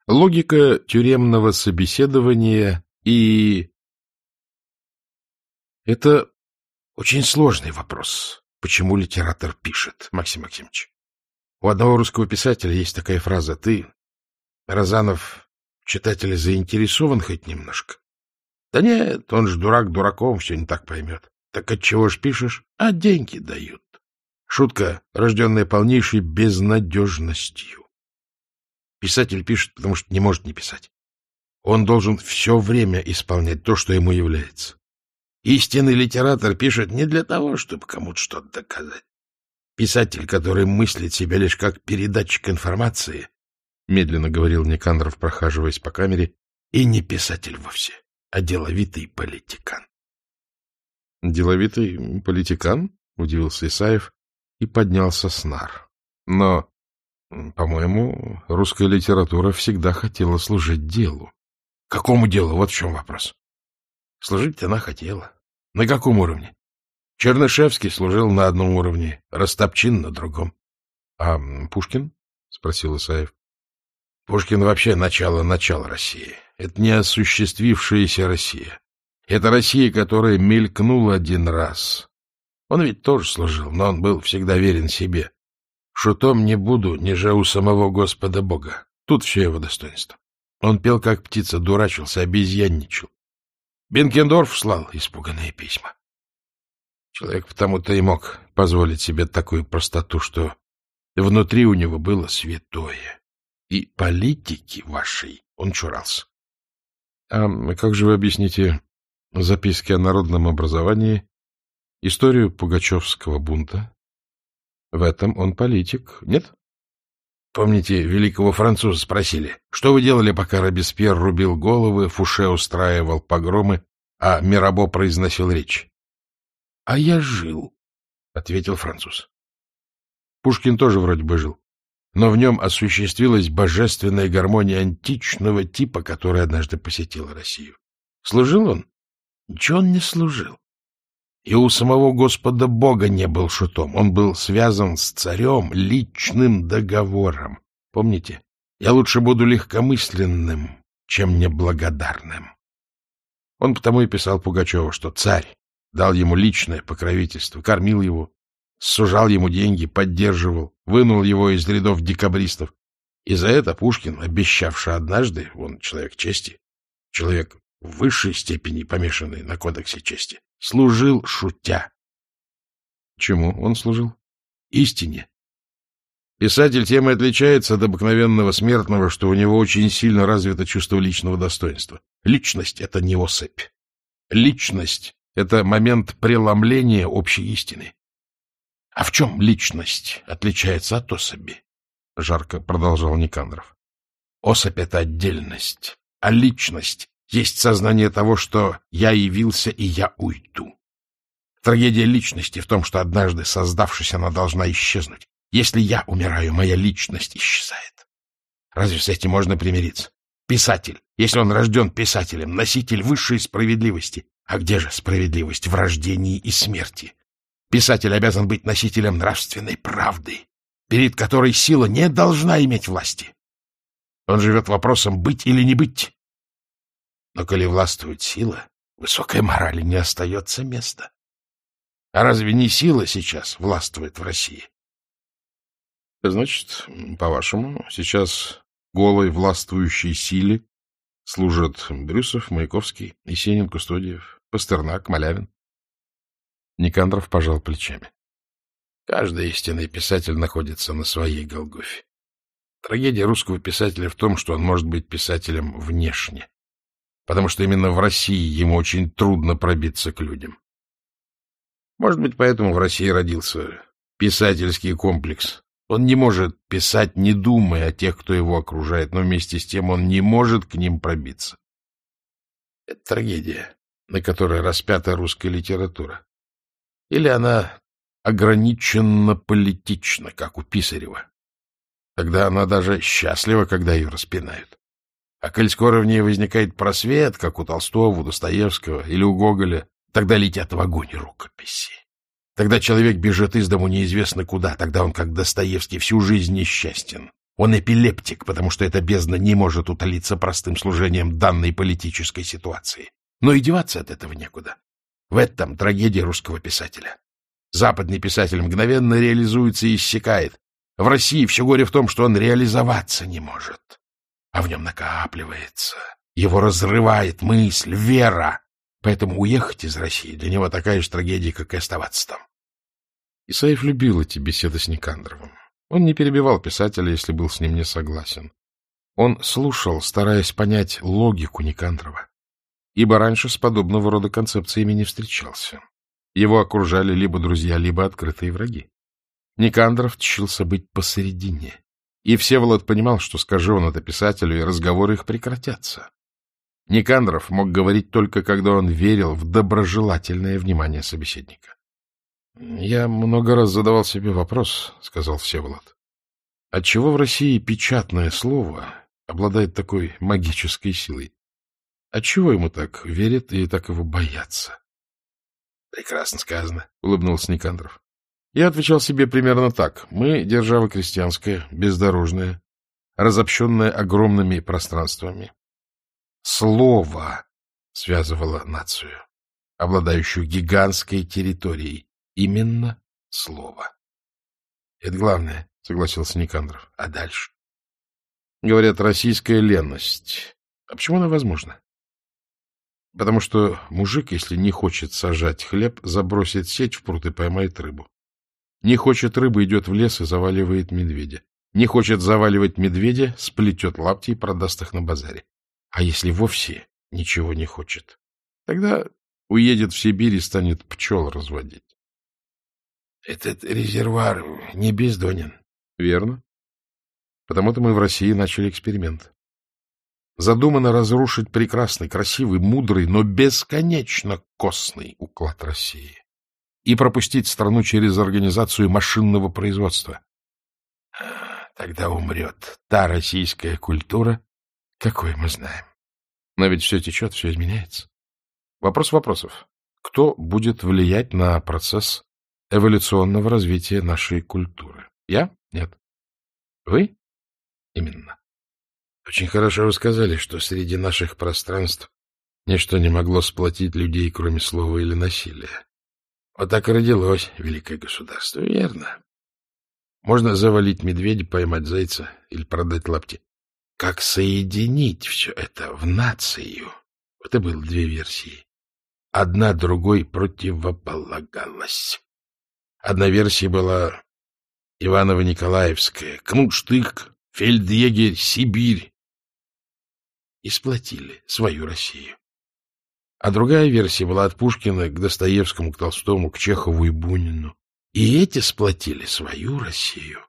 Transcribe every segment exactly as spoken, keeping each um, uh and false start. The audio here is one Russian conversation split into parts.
Логика тюремного собеседования и... Это очень сложный вопрос. Почему литератор пишет, Максим Максимович? У одного русского писателя есть такая фраза: «Ты, Розанов, читатель, заинтересован хоть немножко?» Да нет, он ж дурак дураком, все не так поймет. Так отчего ж пишешь? А деньги дают. Шутка, рожденная полнейшей безнадежностью. Писатель пишет, потому что не может не писать. Он должен все время исполнять то, что ему является. Истинный литератор пишет не для того, чтобы кому-то что-то доказать. Писатель, который мыслит себя лишь как передатчик информации, медленно говорил Никандров, прохаживаясь по камере, и не писатель вовсе, а деловитый политикан. — Деловитый политикан? — удивился Исаев и поднялся с нар. — Но, по-моему, русская литература всегда хотела служить делу. — Какому делу? Вот в чем вопрос. Служить она хотела. На каком уровне? Чернышевский служил на одном уровне, Растопчин на другом. — А Пушкин? — спросил Исаев. — Пушкин вообще начало-начало России. Это не осуществившаяся Россия. Это Россия, которая мелькнула один раз. Он ведь тоже служил, но он был всегда верен себе. Шутом не буду, ниже у самого Господа Бога. Тут все его достоинство. Он пел, как птица, дурачился, обезьянничал. Бенкендорф слал испуганные письма. Человек потому-то и мог позволить себе такую простоту, что внутри у него было святое. И политики вашей он чурался. — А как же вы объясните записки о народном образовании, историю пугачевского бунта? В этом он политик, нет? Помните, великого француза спросили, что вы делали, пока Робеспьер рубил головы, Фуше устраивал погромы, а Мирабо произносил речь? — А я жил, — ответил француз. Пушкин тоже вроде бы жил, но в нем осуществилась божественная гармония античного типа, которая однажды посетила Россию. Служил он? Ничего он не служил. И у самого Господа Бога не был шутом. Он был связан с царем личным договором. Помните? Я лучше буду легкомысленным, чем неблагодарным. Он потому и писал Пугачеву, что царь дал ему личное покровительство, кормил его, сужал ему деньги, поддерживал, вынул его из рядов декабристов. И за это Пушкин, обещавший однажды, он человек чести, человек в высшей степени помешанный на кодексе чести, служил шутя. Чему он служил? Истине. Писатель тем и отличается от обыкновенного смертного, что у него очень сильно развито чувство личного достоинства. Личность — это не особь. Личность — это момент преломления общей истины. А в чем личность отличается от особи? Жарко продолжал Никандров. Особь — это отдельность, а личность есть сознание того, что я явился и я уйду. Трагедия личности в том, что однажды, создавшись, она должна исчезнуть. Если я умираю, моя личность исчезает. Разве с этим можно примириться? Писатель, если он рожден писателем, носитель высшей справедливости. А где же справедливость в рождении и смерти? Писатель обязан быть носителем нравственной правды, перед которой сила не должна иметь власти. Он живет вопросом быть или не быть. Но коли властвует сила, высокой морали не остается места. А разве не сила сейчас властвует в России? Значит, по-вашему, сейчас голой властвующей силе служат Брюсов, Маяковский, Есенин, Кустодиев, Пастернак, Малявин? Никандров пожал плечами. Каждый истинный писатель находится на своей Голгофе. Трагедия русского писателя в том, что он может быть писателем внешне, потому что именно в России ему очень трудно пробиться к людям. Может быть, поэтому в России родился писательский комплекс. Он не может писать, не думая о тех, кто его окружает, но вместе с тем он не может к ним пробиться. Это трагедия, на которой распята русская литература. Или она ограниченно политична, как у Писарева. Тогда она даже счастлива, когда ее распинают. А коль скоро в ней возникает просвет, как у Толстого, у Достоевского или у Гоголя, тогда летят в огонь рукописи. Тогда человек бежит из дому неизвестно куда, тогда он, как Достоевский, всю жизнь несчастен. Он эпилептик, потому что эта бездна не может утолиться простым служением данной политической ситуации. Но и деваться от этого некуда. В этом трагедия русского писателя. Западный писатель мгновенно реализуется и иссякает. В России все горе в том, что он реализоваться не может. А в нем накапливается. Его разрывает мысль, вера. Поэтому уехать из России для него такая же трагедия, как и оставаться там. Исаев любил эти беседы с Никандровым. Он не перебивал писателя, если был с ним не согласен. Он слушал, стараясь понять логику Никандрова, ибо раньше с подобного рода концепциями не встречался. Его окружали либо друзья, либо открытые враги. Никандров тщился быть посередине, и Всеволод понимал, что скажи он это писателю, и разговоры их прекратятся. Никандров мог говорить только, когда он верил в доброжелательное внимание собеседника. — Я много раз задавал себе вопрос, — сказал Всеволод. — Отчего в России печатное слово обладает такой магической силой? Отчего ему так верят и так его боятся? — Прекрасно сказано, — улыбнулся Никандров. Я отвечал себе примерно так. Мы — держава крестьянская, бездорожная, разобщенная огромными пространствами. Слово связывало нацию, обладающую гигантской территорией. Именно слово. — Это главное, — согласился Никандров. — А дальше? Говорят, российская ленность. А почему она возможна? Потому что мужик, если не хочет сажать хлеб, забросит сеть в пруд и поймает рыбу. Не хочет рыбы, идет в лес и заваливает медведя. Не хочет заваливать медведя, сплетет лапти и продаст их на базаре. А если вовсе ничего не хочет, тогда уедет в Сибирь и станет пчел разводить. Этот резервуар не бездонен. Верно. Потому-то мы в России начали эксперимент. Задумано разрушить прекрасный, красивый, мудрый, но бесконечно костный уклад России и пропустить страну через организацию машинного производства. Тогда умрет та российская культура, какой мы знаем. Но ведь все течет, все изменяется. Вопрос вопросов. Кто будет влиять на процесс эволюционного развития нашей культуры? Я? Нет. Вы? Именно. Очень хорошо вы сказали, что среди наших пространств ничто не могло сплотить людей, кроме слова или насилия. Вот так и родилось великое государство, верно? Можно завалить медведя, поймать зайца или продать лапти. Как соединить все это в нацию? Вот и было две версии. Одна другой противополагалась. Одна версия была Иваново-Николаевская, Кнут-Штык, фельдъегерь, Сибирь. И сплотили свою Россию. А другая версия была от Пушкина к Достоевскому, к Толстому, к Чехову и Бунину. И эти сплотили свою Россию.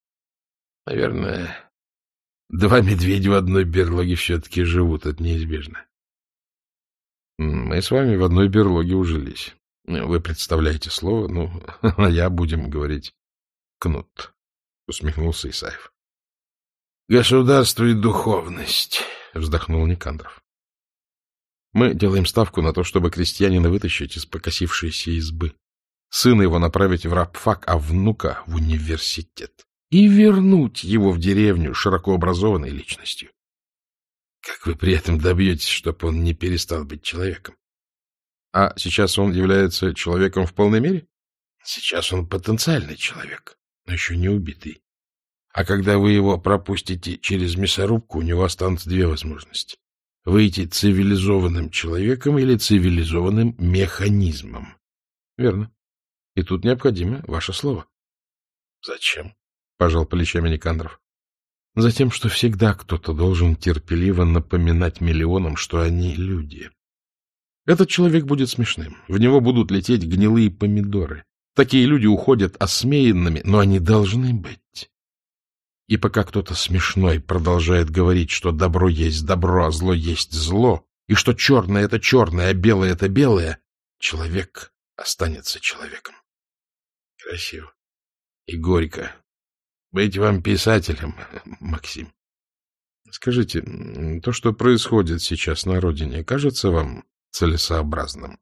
Наверное, два медведя в одной берлоге все-таки живут, это неизбежно. Мы с вами в одной берлоге ужились. Вы представляете слово, ну, а я, будем говорить, кнут, — усмехнулся Исаев. — Государство и духовность, — вздохнул Никандров. Мы делаем ставку на то, чтобы крестьянина вытащить из покосившейся избы, сына его направить в рабфак, а внука в университет и вернуть его в деревню широко образованной личностью. Как вы при этом добьетесь, чтобы он не перестал быть человеком? А сейчас он является человеком в полной мере? Сейчас он потенциальный человек, но еще не убитый. А когда вы его пропустите через мясорубку, у него останутся две возможности. Выйти цивилизованным человеком или цивилизованным механизмом. Верно. И тут необходимо ваше слово. Зачем? — пожал плечами Никандров. Затем, что всегда кто-то должен терпеливо напоминать миллионам, что они люди. Этот человек будет смешным. В него будут лететь гнилые помидоры. Такие люди уходят осмеянными, но они должны быть. И пока кто-то смешной продолжает говорить, что добро есть добро, а зло есть зло, и что черное — это черное, а белое — это белое, человек останется человеком. Красиво. И горько. Быть вам писателем, Максим. Скажите, то, что происходит сейчас на родине, кажется вам целесообразным?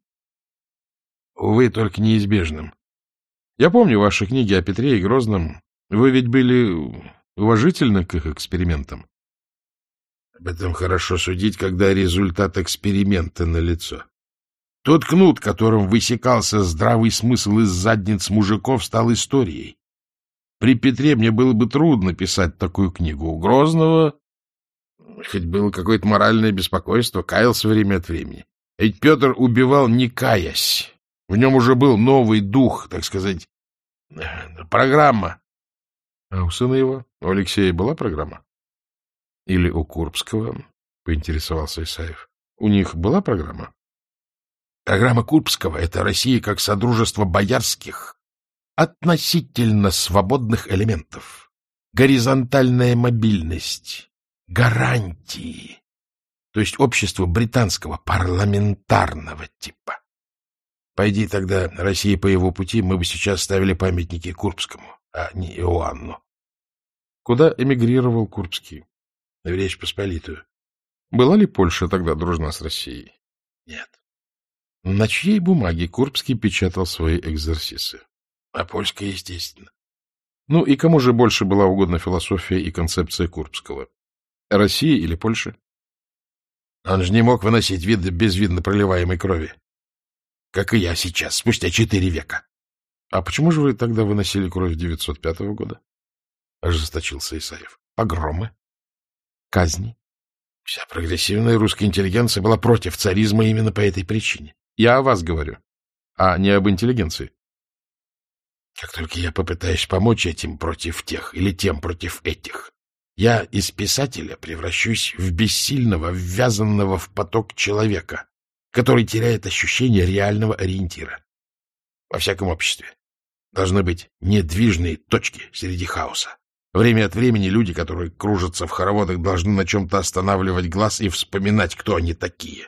Увы, только неизбежным. Я помню ваши книги о Петре и Грозном. Вы ведь были уважительно к их экспериментам. Об этом хорошо судить, когда результат эксперимента налицо. Тот кнут, которым высекался здравый смысл из задниц мужиков, стал историей. При Петре мне было бы трудно писать такую книгу. У Грозного хоть было какое-то моральное беспокойство, каялся время от времени. Ведь Петр убивал не каясь. В нем уже был новый дух, так сказать, программа. А у сына его, у Алексея, была программа? Или у Курбского, поинтересовался Исаев. У них была программа? Программа Курбского — это Россия как содружество боярских, относительно свободных элементов, горизонтальная мобильность, гарантии, то есть общество британского парламентарного типа. Пойди тогда Россия по его пути, мы бы сейчас ставили памятники Курбскому, а не Иоанну. Куда эмигрировал Курбский? В Речь Посполитую. Была ли Польша тогда дружна с Россией? Нет. На чьей бумаге Курбский печатал свои экзерсисы? А польская, естественно. Ну и кому же больше была угодна философия и концепция Курбского? России или Польше? Он же не мог выносить виды безвидно проливаемой крови. Как и я сейчас, спустя четыре века. А почему же вы тогда выносили кровь девятьсот пятого года? Ожесточился Исаев. Погромы? Казни? Вся прогрессивная русская интеллигенция была против царизма именно по этой причине. Я о вас говорю, а не об интеллигенции. Как только я попытаюсь помочь этим против тех или тем против этих, я из писателя превращусь в бессильного, ввязанного в поток человека, который теряет ощущение реального ориентира. Во всяком обществе должны быть недвижные точки среди хаоса. Время от времени люди, которые кружатся в хороводах, должны на чем-то останавливать глаз и вспоминать, кто они такие.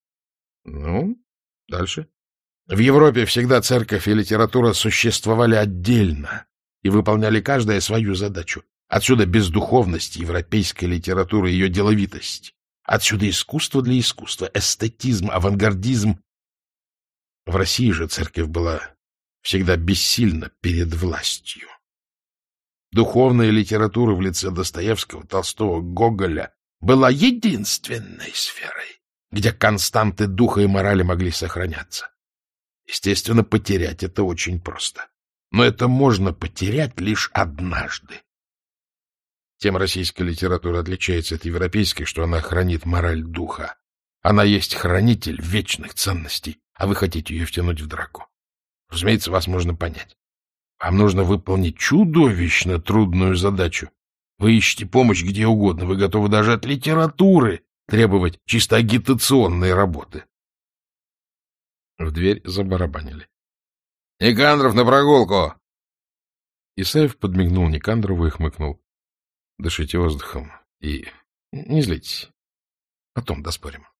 Ну, дальше. В Европе всегда церковь и литература существовали отдельно и выполняли каждая свою задачу. Отсюда бездуховность европейской литературы, ее деловитость. Отсюда искусство для искусства, эстетизм, авангардизм. В России же церковь была всегда бессильна перед властью. Духовная литература в лице Достоевского, Толстого, Гоголя была единственной сферой, где константы духа и морали могли сохраняться. Естественно, потерять это очень просто. Но это можно потерять лишь однажды. Тем российская литература отличается от европейской, что она хранит мораль духа. Она есть хранитель вечных ценностей, а вы хотите ее втянуть в драку. Разумеется, вас можно понять. Вам нужно выполнить чудовищно трудную задачу. Вы ищете помощь где угодно, вы готовы даже от литературы требовать чисто агитационной работы. В дверь забарабанили. — Никандров, на прогулку! Исаев подмигнул Никандрову и хмыкнул. — Дышите воздухом и не злитесь. Потом доспорим.